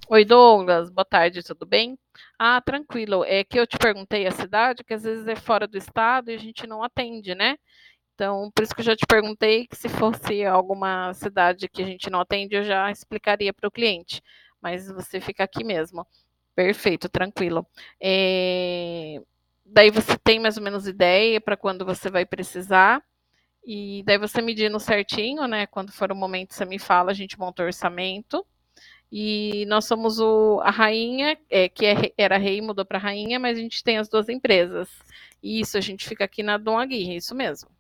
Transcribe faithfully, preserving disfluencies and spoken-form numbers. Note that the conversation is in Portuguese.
Oi, Douglas, boa tarde, tudo bem? Ah, tranquilo. É que eu te perguntei a cidade, que às vezes é fora do estado e a gente não atende, né? Então, por isso que eu já te perguntei que se fosse alguma cidade que a gente não atende, eu já explicaria para o cliente. Mas você fica aqui mesmo. Perfeito, tranquilo. É, Daí você tem mais ou menos ideia para quando você vai precisar. E daí você medindo certinho, né? Quando for o momento, você me fala, a gente monta o orçamento. E nós somos o, a rainha, é, que é, era rei, mudou para rainha, mas a gente tem as duas empresas. Isso, a gente fica aqui na Dom Aguirre, isso mesmo.